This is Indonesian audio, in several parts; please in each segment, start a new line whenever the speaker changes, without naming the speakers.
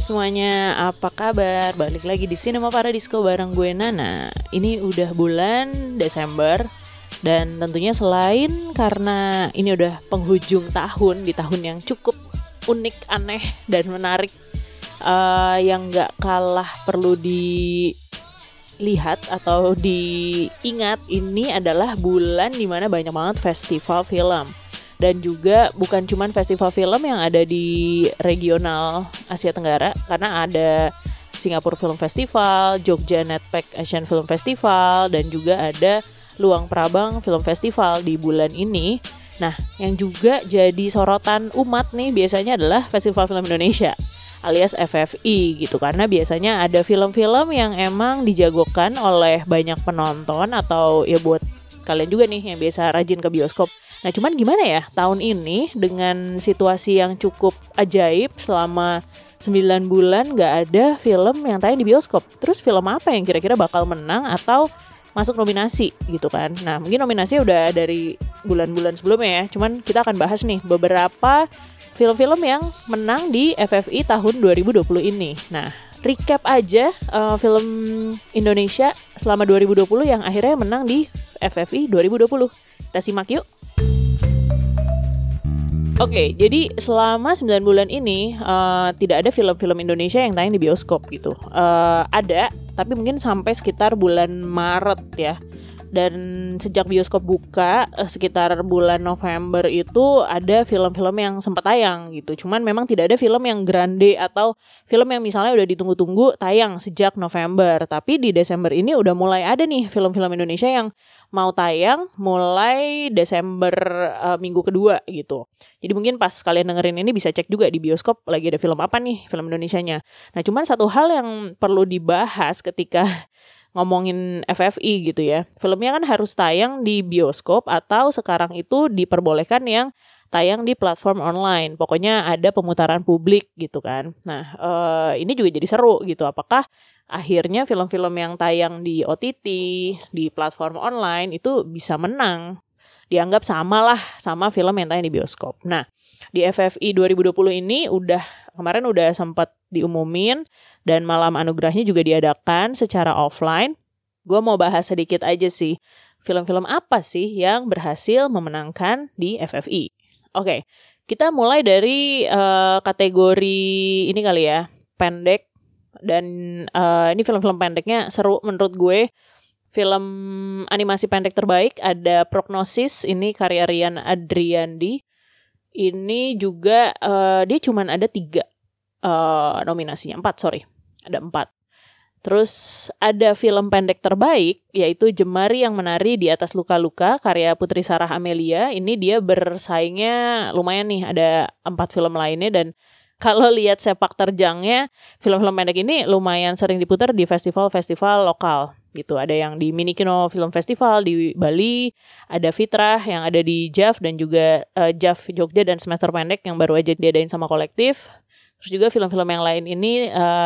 semuanya, apa kabar? Balik lagi di Cinema Paradisco bareng gue Nana. Ini udah bulan Desember, dan tentunya selain karena ini udah penghujung tahun, di tahun yang cukup unik, aneh, dan menarik, yang gak kalah perlu dilihat atau diingat, ini adalah bulan dimana banyak banget festival film. Dan juga bukan cuman festival film yang ada di regional Asia Tenggara, karena ada Singapore Film Festival, Jogja Netpack Asian Film Festival, dan juga ada Luang Prabang Film Festival di bulan ini. Nah, yang juga jadi sorotan umat nih biasanya adalah Festival Film Indonesia alias FFI gitu, karena biasanya ada film-film yang emang dijagokan oleh banyak penonton atau ya buat kalian juga nih yang biasa rajin ke bioskop. Nah, cuman gimana ya tahun ini dengan situasi yang cukup ajaib, selama 9 bulan gak ada film yang tayang di bioskop. Terus film apa yang kira-kira bakal menang atau masuk nominasi gitu kan. Nah, mungkin nominasinya udah dari bulan-bulan sebelumnya ya. Cuman kita akan bahas nih beberapa film-film yang menang di FFI tahun 2020 ini. Nah, recap aja film Indonesia selama 2020 yang akhirnya menang di FFI 2020. Kita simak yuk. Oke, jadi selama 9 bulan ini tidak ada film-film Indonesia yang tayang di bioskop gitu. Ada, tapi mungkin sampai sekitar bulan Maret ya. Dan sejak bioskop buka sekitar bulan November itu ada film-film yang sempat tayang gitu. Cuman memang tidak ada film yang grande atau film yang misalnya udah ditunggu-tunggu tayang sejak November. Tapi di Desember ini udah mulai ada nih film-film Indonesia yang mau tayang mulai Desember minggu kedua gitu. Jadi mungkin pas kalian dengerin ini bisa cek juga di bioskop lagi ada film apa nih, film Indonesianya. Nah, cuman satu hal yang perlu dibahas ketika ngomongin FFI gitu ya. Filmnya kan harus tayang di bioskop atau sekarang itu diperbolehkan yang tayang di platform online. Pokoknya ada pemutaran publik gitu kan. Nah, ini juga jadi seru gitu. Apakah akhirnya film-film yang tayang di OTT, di platform online itu bisa menang? Dianggap sama film yang tayang di bioskop. Nah, di FFI 2020 ini kemarin udah sempat diumumin dan malam anugerahnya juga diadakan secara offline. Gue mau bahas sedikit aja sih, film-film apa sih yang berhasil memenangkan di FFI. Oke, kita mulai dari kategori ini kali ya, pendek. Dan ini film-film pendeknya seru menurut gue. Film animasi pendek terbaik ada Prognosis, ini karya Rian Adriandi. Ini juga dia cuman ada 3 nominasinya, 4 ada 4. Terus ada film pendek terbaik yaitu Jemari yang Menari di Atas Luka-Luka karya Putri Sarah Amelia. Ini dia bersaingnya lumayan nih, ada 4 film lainnya. Dan kalau lihat sepak terjangnya, film-film pendek ini lumayan sering diputar di festival-festival lokal gitu. Ada yang di Minikino Film Festival di Bali, ada Fitrah yang ada di JAF dan juga JAF Jogja dan Semester Pendek yang baru aja diadain sama kolektif. Terus juga film-film yang lain ini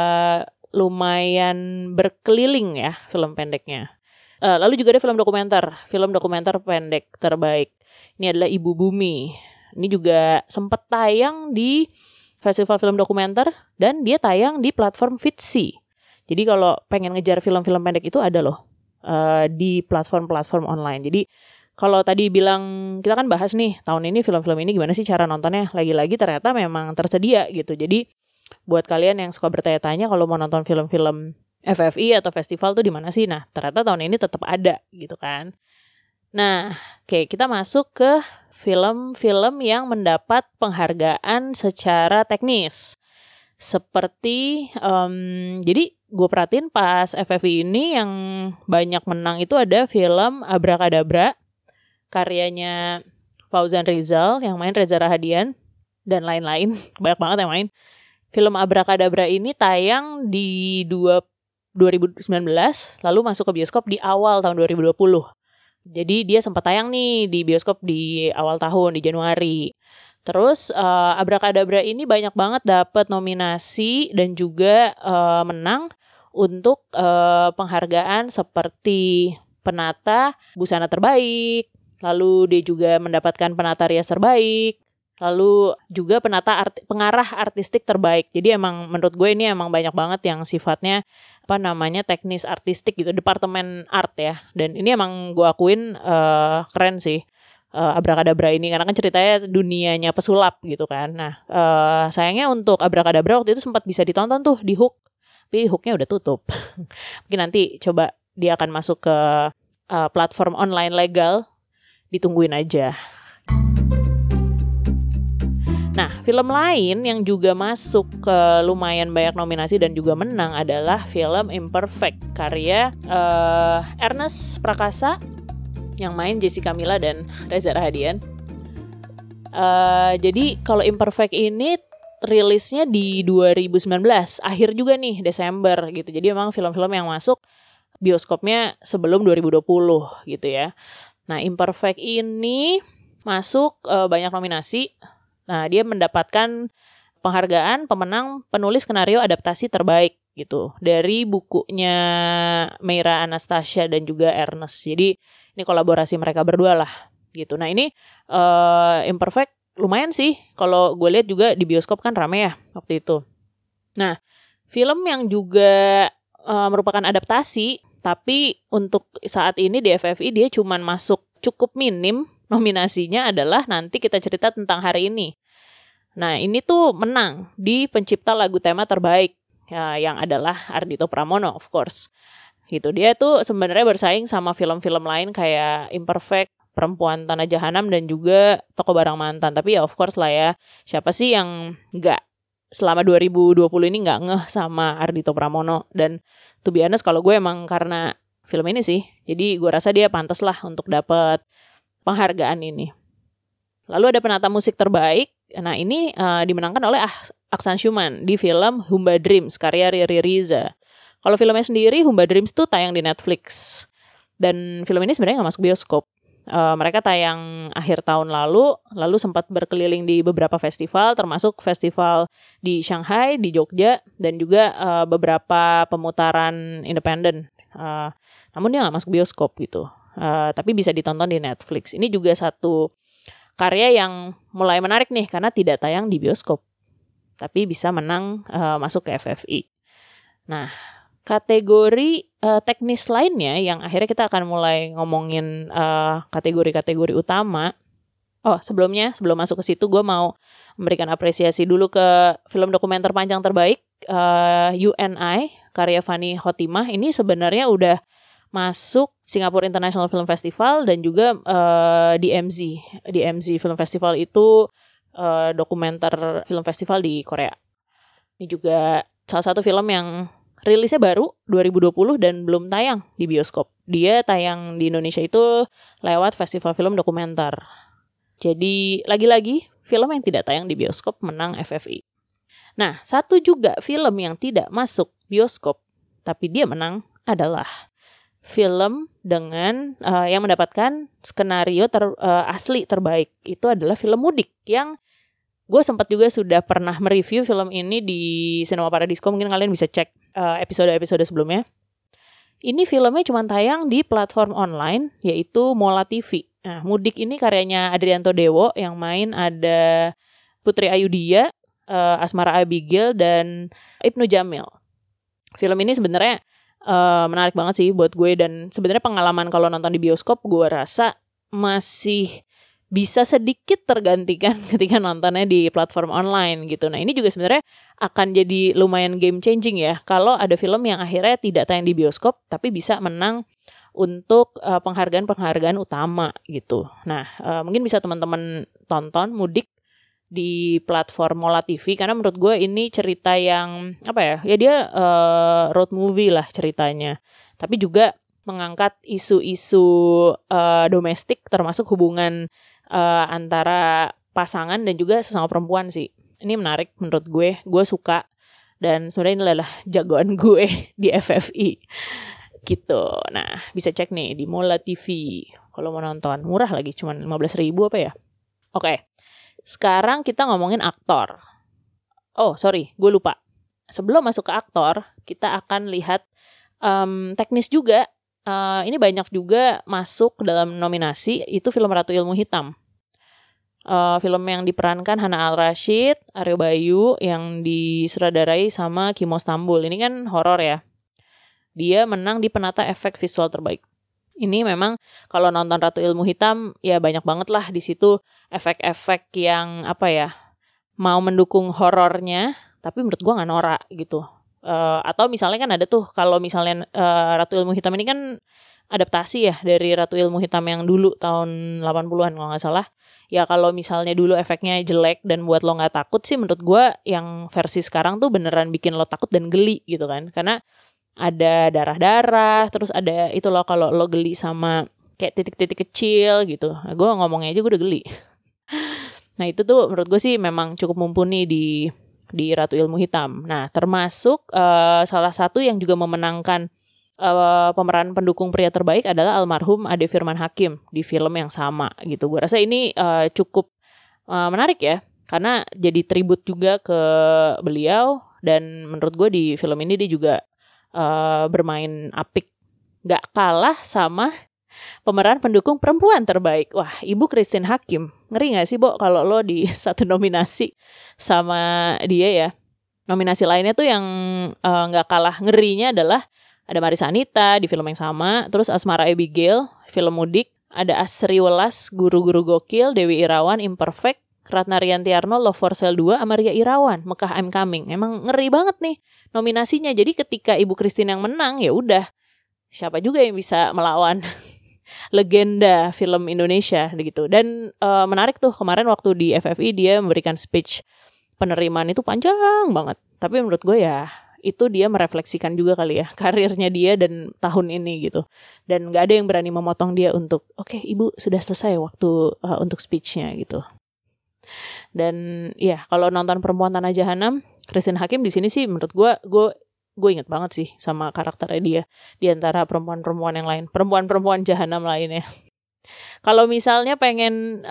lumayan berkeliling ya film pendeknya. Lalu juga ada film dokumenter pendek terbaik. Ini adalah Ibu Bumi. Ini juga sempat tayang di Festival Film Dokumenter dan dia tayang di platform Vidsi. Jadi kalau pengen ngejar film-film pendek itu ada loh di platform-platform online. Jadi kalau tadi bilang kita kan bahas nih tahun ini film-film ini gimana sih cara nontonnya, lagi-lagi ternyata memang tersedia gitu. Jadi buat kalian yang suka bertanya-tanya kalau mau nonton film-film FFI atau festival tuh di mana sih? Nah, ternyata tahun ini tetap ada gitu kan. Nah, oke, kita masuk ke film-film yang mendapat penghargaan secara teknis. Seperti jadi gue perhatiin pas FFI ini yang banyak menang itu ada film Abrakadabra karyanya Fauzan Rizal yang main Reza Rahadian dan lain-lain. Banyak banget yang main. Film Abrakadabra ini tayang di 2019 lalu masuk ke bioskop di awal tahun 2020. Jadi dia sempat tayang nih di bioskop di awal tahun, di Januari. Terus Abrakadabra ini banyak banget dapat nominasi dan juga menang untuk penghargaan seperti penata busana terbaik. Lalu dia juga mendapatkan penata rias terbaik. Lalu juga pengarah artistik terbaik. Jadi emang menurut gue ini emang banyak banget yang sifatnya teknis artistik gitu, departemen art ya. Dan ini emang gue akuin keren sih. Abrakadabra ini karena kan ceritanya dunianya pesulap gitu kan. Nah, sayangnya untuk Abrakadabra waktu itu sempat bisa ditonton tuh di Hook, tapi Hooknya udah tutup. Mungkin nanti coba dia akan masuk ke platform online legal, ditungguin aja. Nah, film lain yang juga masuk ke lumayan banyak nominasi dan juga menang adalah film Imperfect, karya Ernest Prakasa yang main Jessica Milla dan Reza Rahadian. Jadi kalau Imperfect ini rilisnya di 2019, akhir juga nih, Desember gitu. Jadi emang film-film yang masuk bioskopnya sebelum 2020 gitu ya. Nah, Imperfect ini masuk banyak nominasi. Nah, dia mendapatkan penghargaan pemenang penulis skenario adaptasi terbaik gitu dari bukunya Meira Anastasia dan juga Ernest. Jadi ini kolaborasi mereka berdua lah gitu. Nah, ini Imperfect lumayan sih. Kalau gue lihat juga di bioskop kan rame ya waktu itu. Nah, film yang juga merupakan adaptasi, tapi untuk saat ini di FFI dia cuman masuk cukup minim. Nominasinya adalah Nanti Kita Cerita Tentang Hari Ini. Nah, ini tuh menang di pencipta lagu tema terbaik ya, yang adalah Ardhito Pramono of course. Gitu. Dia tuh sebenarnya bersaing sama film-film lain kayak Imperfect, Perempuan Tanah Jahanam dan juga Toko Barang Mantan. Tapi ya of course lah ya, siapa sih yang nggak selama 2020 ini nggak ngeh sama Ardhito Pramono. Dan to be honest, kalau gue emang karena film ini sih, jadi gue rasa dia pantas lah untuk dapat penghargaan ini. Lalu ada penata musik terbaik. Nah, ini dimenangkan oleh Aksan Syuman di film Humba Dreams karya Riri Riza. Kalau filmnya sendiri, Humba Dreams tuh tayang di Netflix. Dan film ini sebenarnya nggak masuk bioskop. Mereka tayang akhir tahun lalu sempat berkeliling di beberapa festival, termasuk festival di Shanghai, di Jogja, dan juga beberapa pemutaran independen. Namun dia nggak masuk bioskop gitu. Tapi bisa ditonton di Netflix. Ini juga satu karya yang mulai menarik nih karena tidak tayang di bioskop, tapi bisa menang masuk ke FFI. Nah, kategori teknis lainnya yang akhirnya kita akan mulai ngomongin kategori-kategori utama. Oh, sebelum masuk ke situ gue mau memberikan apresiasi dulu ke film dokumenter panjang terbaik UNI karya Fani Khotimah. Ini sebenarnya udah masuk Singapore International Film Festival dan juga DMZ Film Festival itu dokumenter film festival di Korea. Ini juga salah satu film yang rilisnya baru 2020 dan belum tayang di bioskop. Dia tayang di Indonesia itu lewat festival film dokumenter. Jadi lagi-lagi film yang tidak tayang di bioskop menang FFI. Nah, satu juga film yang tidak masuk bioskop tapi dia menang adalah film dengan yang mendapatkan skenario asli terbaik. Itu adalah film Mudik yang gue sempat juga sudah pernah mereview film ini di Cinema Paradiso. Mungkin kalian bisa cek episode-episode sebelumnya. Ini filmnya cuma tayang di platform online yaitu Mola TV. Nah, Mudik ini karyanya Adrianto Dewo, yang main ada Putri Ayudhya, Asmara Abigail, dan Ibnu Jamil. Film ini sebenarnya menarik banget sih buat gue, dan sebenarnya pengalaman kalau nonton di bioskop gue rasa masih bisa sedikit tergantikan ketika nontonnya di platform online gitu. Nah, ini juga sebenarnya akan jadi lumayan game changing ya kalau ada film yang akhirnya tidak tayang di bioskop tapi bisa menang untuk penghargaan-penghargaan utama gitu. Nah, mungkin bisa teman-teman tonton Mudik di platform Mola TV karena menurut gue ini cerita yang dia road movie lah ceritanya, tapi juga mengangkat isu-isu domestik termasuk hubungan antara pasangan dan juga sesama perempuan sih. Ini menarik menurut gue suka, dan sebenarnya ini adalah jagoan gue di FFI gitu. Nah, bisa cek nih di Mola TV kalau mau nonton, murah lagi, cuma 15.000 apa ya. Oke. Sekarang kita ngomongin aktor. Oh, sorry, gue lupa. Sebelum masuk ke aktor, kita akan lihat teknis juga. Ini banyak juga masuk dalam nominasi, itu film Ratu Ilmu Hitam. Film yang diperankan Hana Al-Rashid, Aryo Bayu, yang disutradarai sama Kimo Stambul. Ini kan horor ya. Dia menang di penata efek visual terbaik. Ini memang kalau nonton Ratu Ilmu Hitam ya banyak banget lah di situ efek-efek yang mau mendukung horornya, tapi menurut gua nggak norak gitu. Atau misalnya kan ada tuh kalau misalnya Ratu Ilmu Hitam ini kan adaptasi ya dari Ratu Ilmu Hitam yang dulu tahun 80-an kalau nggak salah. Ya kalau misalnya dulu efeknya jelek dan buat lo nggak takut sih, menurut gue yang versi sekarang tuh beneran bikin lo takut dan geli gitu kan. Karena ada darah-darah, terus ada itu loh kalau lo geli sama kayak titik-titik kecil gitu. Nah, gue ngomongnya aja gue udah geli. Nah itu tuh menurut gue sih memang cukup mumpuni di Ratu Ilmu Hitam. Nah termasuk salah satu yang juga memenangkan pemeran pendukung pria terbaik adalah almarhum Ade Firman Hakim di film yang sama gitu. Gue rasa ini cukup menarik ya, karena jadi tribut juga ke beliau, dan menurut gue di film ini dia juga bermain apik, gak kalah sama pemeran pendukung perempuan terbaik. Wah, Ibu Christine Hakim, ngeri gak sih Bo kalau lo di satu nominasi sama dia ya. Nominasi lainnya tuh yang gak kalah ngerinya adalah ada Marisa Anita di film yang sama, terus Asmara Abigail, film Mudik, ada Asri Welas, Guru-Guru Gokil, Dewi Irawan, Imperfect, Ratna Riantiarno, Love for Sale 2, Amaria Irawan, Mekah I'm Coming. Emang ngeri banget nih nominasinya. Jadi ketika Ibu Christine yang menang, ya udah, siapa juga yang bisa melawan legenda film Indonesia gitu. Dan menarik tuh kemarin waktu di FFI dia memberikan speech penerimaan itu panjang banget. Tapi menurut gue ya itu dia merefleksikan juga kali ya karirnya dia dan tahun ini gitu. Dan gak ada yang berani memotong dia untuk oke, Ibu sudah selesai waktu untuk speech-nya gitu. Dan ya kalau nonton Perempuan Tanah Jahanam, Christine Hakim di sini sih menurut gue inget banget sih sama karakternya dia di antara perempuan-perempuan yang lain, perempuan-perempuan jahanam lainnya. Kalau misalnya pengen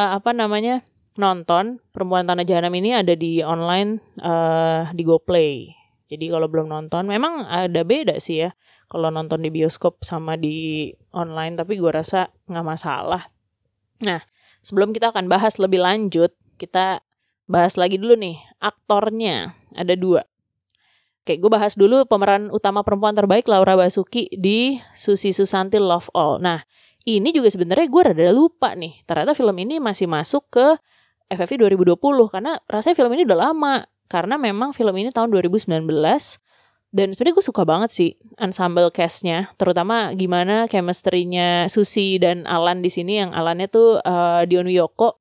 nonton Perempuan Tanah Jahanam ini ada di online di GoPlay. Jadi kalau belum nonton, memang ada beda sih ya kalau nonton di bioskop sama di online, tapi gue rasa nggak masalah. Nah, sebelum kita akan bahas lebih lanjut, kita bahas lagi dulu nih aktornya. Ada 2. Oke, gue bahas dulu pemeran utama perempuan terbaik Laura Basuki di Susi Susanti Love All. Nah, ini juga sebenarnya gue rada lupa nih. Ternyata film ini masih masuk ke FFI 2020 karena rasanya film ini udah lama. Karena memang film ini tahun 2019 dan sebenarnya gue suka banget sih ensemble cast-nya, terutama gimana chemistry-nya Susi dan Alan di sini. Yang Alannya tuh Dion Wiyoko.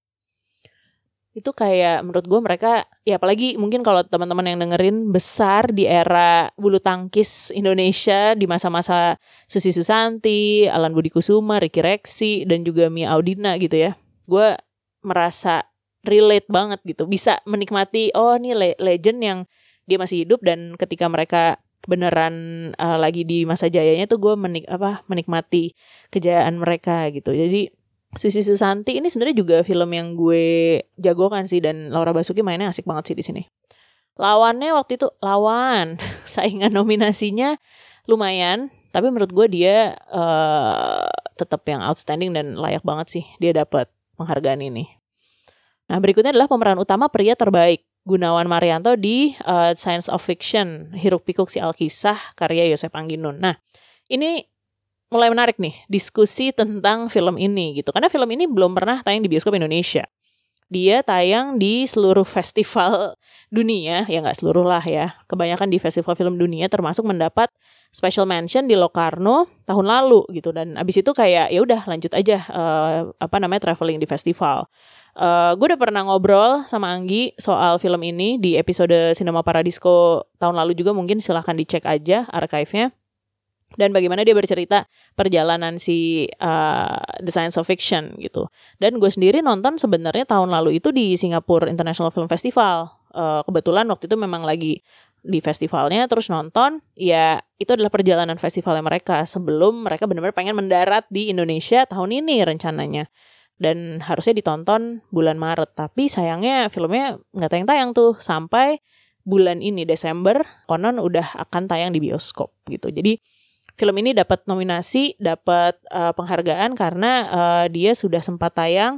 Itu kayak menurut gue mereka, ya apalagi mungkin kalau teman-teman yang dengerin besar di era bulu tangkis Indonesia di masa-masa Susi Susanti, Alan Budi Kusuma, Ricky Reksi, dan juga Mia Audina gitu ya. Gue merasa relate banget gitu, bisa menikmati ini legend yang dia masih hidup, dan ketika mereka beneran lagi di masa jayanya tuh gue menikmati kejayaan mereka gitu. Jadi Susi Susanti ini sebenarnya juga film yang gue jagokan sih, dan Laura Basuki mainnya asik banget sih di sini. Lawannya waktu itu saingan nominasinya lumayan, tapi menurut gue dia tetap yang outstanding dan layak banget sih dia dapat penghargaan ini. Nah, berikutnya adalah pemeran utama pria terbaik, Gunawan Marianto di Science of Fiction, Hiruk Pikuk Si Alkisah, karya Yosef Angginun. Nah, ini mulai menarik nih diskusi tentang film ini gitu, karena film ini belum pernah tayang di bioskop Indonesia. Dia tayang di seluruh festival dunia, ya nggak seluruh lah ya, kebanyakan di festival film dunia, termasuk mendapat special mention di Locarno tahun lalu gitu. Dan abis itu kayak ya udah lanjut aja traveling di festival. Gue udah pernah ngobrol sama Anggi soal film ini di episode Cinema Paradiso tahun lalu juga, mungkin silahkan dicek aja archive-nya. Dan bagaimana dia bercerita perjalanan si The Science of Fiction gitu. Dan gue sendiri nonton sebenarnya tahun lalu itu di Singapore International Film Festival. Kebetulan waktu itu memang lagi di festivalnya, terus nonton. Ya itu adalah perjalanan festivalnya mereka sebelum mereka benar-benar pengen mendarat di Indonesia tahun ini rencananya. Dan harusnya ditonton bulan Maret. Tapi sayangnya filmnya nggak tayang-tayang tuh sampai bulan ini Desember. Konon udah akan tayang di bioskop gitu. Jadi film ini dapat nominasi, dapat penghargaan karena dia sudah sempat tayang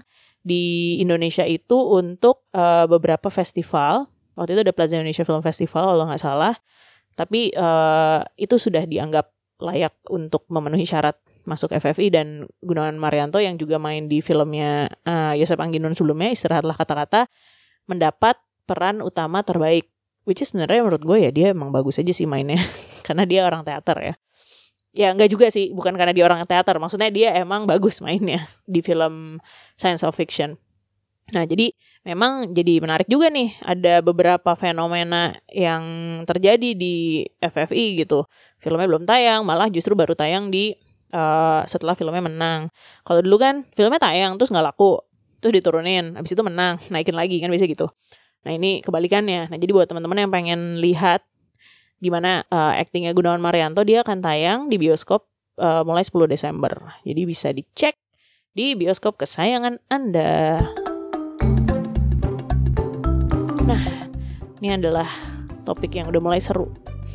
di Indonesia itu untuk beberapa festival. Waktu itu ada Plaza Indonesia Film Festival kalau nggak salah. Tapi itu sudah dianggap layak untuk memenuhi syarat masuk FFI, dan Gunawan Marianto yang juga main di filmnya Yosep Angginun sebelumnya, Istirahatlah Kata-Kata, mendapat peran utama terbaik. Which is sebenarnya menurut gue ya dia emang bagus aja sih mainnya karena dia orang teater ya. Ya enggak juga sih, bukan karena dia orang teater, maksudnya dia emang bagus mainnya di film science of fiction. Nah jadi memang jadi menarik juga nih, ada beberapa fenomena yang terjadi di FFI gitu. Filmnya belum tayang, malah justru baru tayang di setelah filmnya menang. Kalau dulu kan filmnya tayang terus nggak laku, terus diturunin, habis itu menang, naikin lagi kan bisa gitu. Nah ini kebalikannya. Nah jadi buat teman-teman yang pengen lihat gimana aktingnya Gunawan Marianto, dia akan tayang di bioskop mulai 10 Desember. Jadi bisa dicek di bioskop kesayangan Anda. Nah ini adalah topik yang udah mulai seru.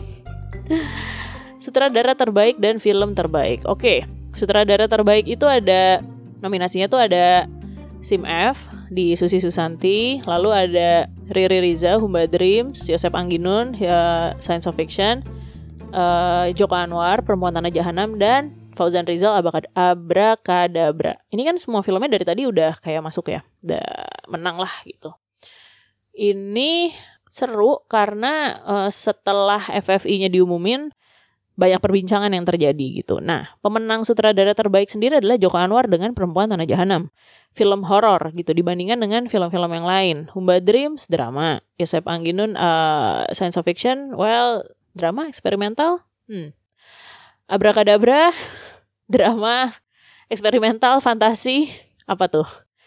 Sutradara terbaik dan film terbaik. Oke, sutradara terbaik itu ada nominasinya tuh ada Sim F di Susi Susanti, lalu ada Riri Riza, Humba Dreams, Yosep Angginun, ya, Science of Fiction, Joko Anwar, Perempuan Tanah Jahanam, dan Fauzan Rizal, Abrakadabra. Ini kan semua filmnya dari tadi udah kayak masuk ya, udah menang lah gitu. Ini seru karena setelah FFI-nya diumumin, banyak perbincangan yang terjadi gitu. Nah, pemenang sutradara terbaik sendiri adalah Joko Anwar dengan Perempuan Tanah Jahanam. Film horor gitu dibandingkan dengan film-film yang lain. Humba Dreams drama, Yosep Angginun science of fiction, well drama eksperimental. Abrakadabra drama eksperimental fantasi, apa tuh?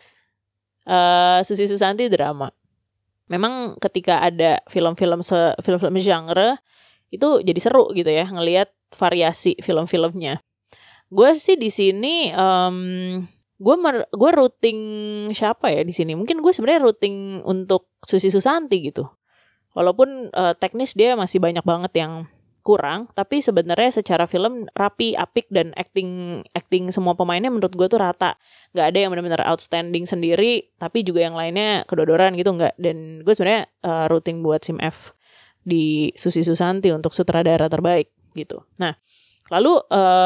Susi Susanti drama. Memang ketika ada film-film genre itu jadi seru gitu ya ngelihat variasi film-filmnya. Gue sih di sini gue rooting siapa ya di sini? Mungkin gue sebenarnya rooting untuk Susi Susanti gitu. Walaupun teknis dia masih banyak banget yang kurang, tapi sebenarnya secara film rapi, apik, dan acting semua pemainnya menurut gue tuh rata. Gak ada yang benar-benar outstanding sendiri, tapi juga yang lainnya kedodoran gitu nggak. Dan gue sebenarnya rooting buat Sim F di Susi Susanti untuk sutradara terbaik gitu. Nah, lalu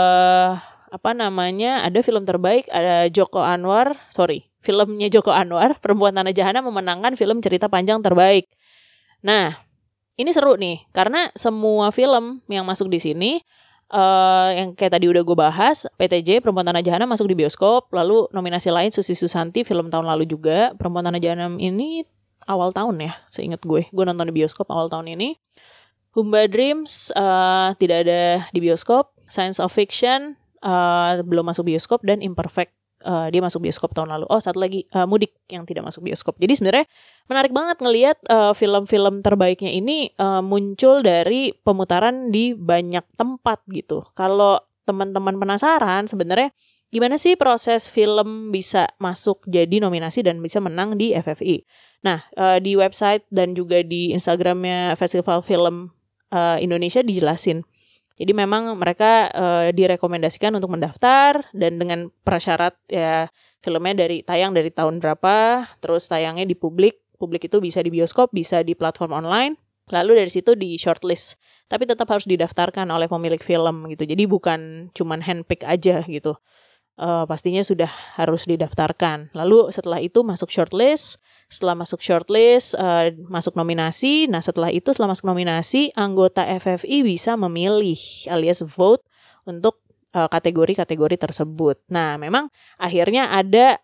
ada film terbaik, ada filmnya Joko Anwar, Perempuan Tanah Jahanam memenangkan film cerita panjang terbaik. Nah, ini seru nih karena semua film yang masuk di sini yang kayak tadi udah gue bahas, PTJ Perempuan Tanah Jahanam masuk di bioskop, lalu nominasi lain Susi Susanti film tahun lalu juga. Perempuan Tanah Jahanam ini awal tahun ya, seingat gue nonton di bioskop awal tahun ini. Humba Dreams tidak ada di bioskop. Science of Fiction belum masuk bioskop, dan Imperfect dia masuk bioskop tahun lalu. Oh, satu lagi Mudik yang tidak masuk bioskop. Jadi sebenarnya menarik banget ngelihat film-film terbaiknya ini muncul dari pemutaran di banyak tempat gitu. Kalau teman-teman penasaran sebenarnya gimana sih proses film bisa masuk jadi nominasi dan bisa menang di FFI. Nah, di website dan juga di Instagramnya Festival Film Indonesia dijelasin. Jadi memang mereka direkomendasikan untuk mendaftar, dan dengan prasyarat ya filmnya tayang dari tahun berapa, terus tayangnya di publik itu bisa di bioskop, bisa di platform online, lalu dari situ di shortlist. Tapi tetap harus didaftarkan oleh pemilik film gitu. Jadi bukan cuman handpick aja gitu. Pastinya sudah harus didaftarkan. Lalu setelah itu masuk shortlist. Setelah masuk shortlist, masuk nominasi. Nah setelah itu, setelah masuk nominasi, anggota FFI bisa memilih alias vote untuk kategori-kategori tersebut. Nah memang akhirnya ada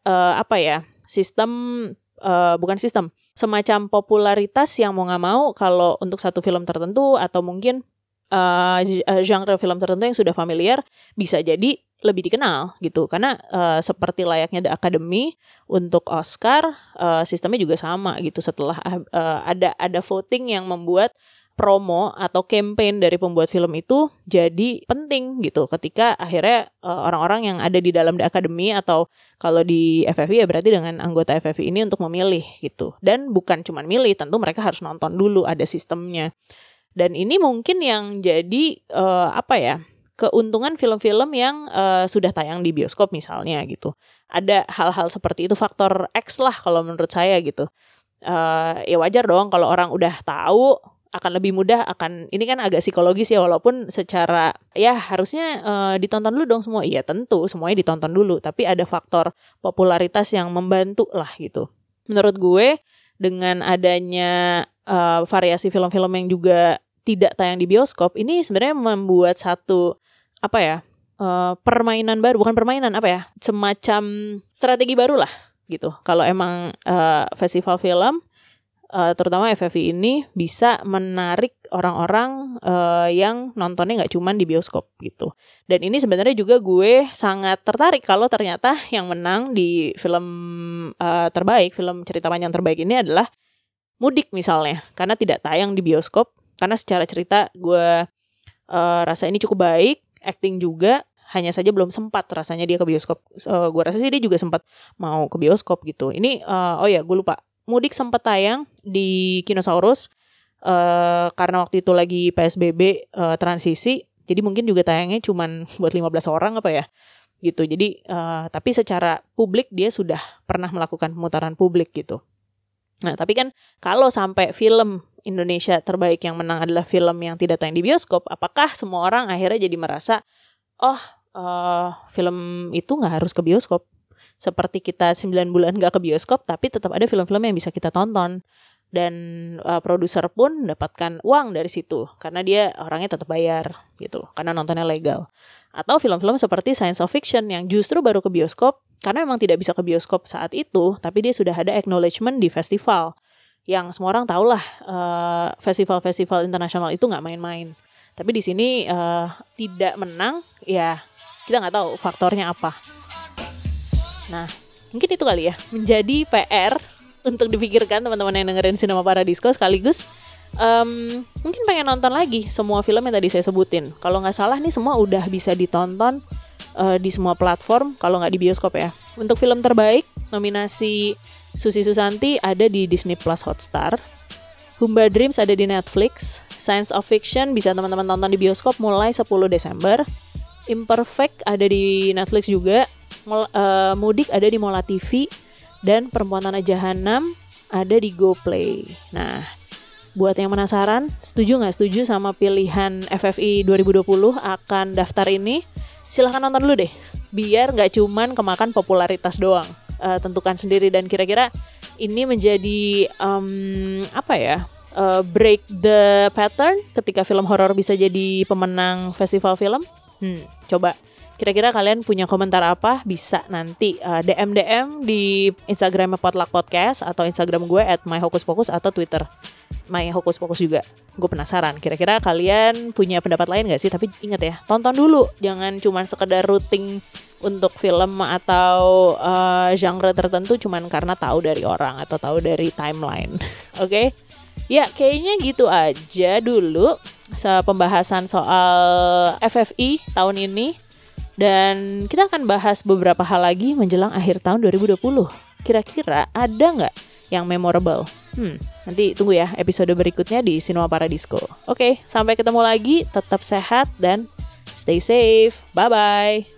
semacam popularitas yang mau gak mau kalau untuk satu film tertentu atau mungkin genre film tertentu yang sudah familiar bisa jadi lebih dikenal gitu, karena seperti layaknya The Academy untuk Oscar, sistemnya juga sama gitu. Setelah ada voting yang membuat promo atau campaign dari pembuat film itu jadi penting gitu, ketika akhirnya orang-orang yang ada di dalam The Academy atau kalau di FFI ya berarti dengan anggota FFI ini untuk memilih gitu. Dan bukan cuma milih, tentu mereka harus nonton dulu, ada sistemnya. Dan ini mungkin yang jadi keuntungan film-film yang sudah tayang di bioskop misalnya gitu. Ada hal-hal seperti itu, faktor X lah kalau menurut saya gitu. Ya wajar dong kalau orang udah tahu, akan lebih mudah, ini kan agak psikologis ya, walaupun secara ya harusnya ditonton dulu dong semua. Iya tentu semuanya ditonton dulu, tapi ada faktor popularitas yang membantu lah gitu. Menurut gue dengan adanya variasi film-film yang juga tidak tayang di bioskop, ini sebenarnya membuat satu permainan baru, bukan permainan semacam strategi baru lah gitu. Kalau emang festival film terutama FFI ini bisa menarik orang-orang yang nontonnya nggak cuma di bioskop gitu. Dan ini sebenarnya juga gue sangat tertarik kalau ternyata yang menang di film terbaik, film cerita panjang terbaik ini adalah Mudik misalnya, karena tidak tayang di bioskop. Karena secara cerita gue rasa ini cukup baik, acting juga, hanya saja belum sempat rasanya dia ke bioskop. Gue rasa sih dia juga sempat mau ke bioskop gitu. Ini gue lupa. Mudik sempat tayang di Kinosaurus karena waktu itu lagi PSBB transisi, jadi mungkin juga tayangnya cuman buat 15 orang gitu. Jadi tapi secara publik dia sudah pernah melakukan pemutaran publik gitu. Nah tapi kan kalau sampai film Indonesia terbaik yang menang adalah film yang tidak tayang di bioskop, apakah semua orang akhirnya jadi merasa film itu nggak harus ke bioskop? Seperti kita 9 bulan gak ke bioskop, tapi tetap ada film-film yang bisa kita tonton. Dan produser pun mendapatkan uang dari situ, karena dia orangnya tetap bayar gitu, karena nontonnya legal. Atau film-film seperti science of fiction yang justru baru ke bioskop, karena memang tidak bisa ke bioskop saat itu, tapi dia sudah ada acknowledgement di festival. Yang semua orang tahu lah, festival-festival internasional itu gak main-main. Tapi di sini tidak menang, ya kita gak tahu faktornya apa. Nah, mungkin itu kali ya, menjadi PR untuk dipikirkan teman-teman yang dengerin Cinema Paradiso, sekaligus mungkin pengen nonton lagi semua film yang tadi saya sebutin. Kalau nggak salah nih semua udah bisa ditonton di semua platform, kalau nggak di bioskop ya. Untuk film terbaik, nominasi Susi Susanti ada di Disney Plus Hotstar, Humba Dreams ada di Netflix, Science of Fiction bisa teman-teman tonton di bioskop mulai 10 Desember, Imperfect ada di Netflix juga, Mudik ada di Mola TV, dan Perempuan Tanah Jahanam ada di GoPlay. Nah, buat yang penasaran, setuju nggak setuju sama pilihan FFI 2020 akan daftar ini? Silahkan nonton dulu deh, biar nggak cuman kemakan popularitas doang. Tentukan sendiri, dan kira-kira ini menjadi break the pattern ketika film horor bisa jadi pemenang festival film. Coba kira-kira kalian punya komentar apa? Bisa nanti DM di Instagram Potluck Podcast atau Instagram gue @myhokuspokus atau Twitter myhokuspokus juga. Gue penasaran, kira-kira kalian punya pendapat lain gak sih? Tapi ingat ya, tonton dulu, jangan cuma sekedar rooting untuk film atau genre tertentu cuman karena tahu dari orang atau tahu dari timeline. Oke? Ya, kayaknya gitu aja dulu pembahasan soal FFI tahun ini. Dan kita akan bahas beberapa hal lagi menjelang akhir tahun 2020. Kira-kira ada nggak yang memorable? Nanti tunggu ya episode berikutnya di Cinema Paradiso. Oke, sampai ketemu lagi. Tetap sehat dan stay safe. Bye-bye.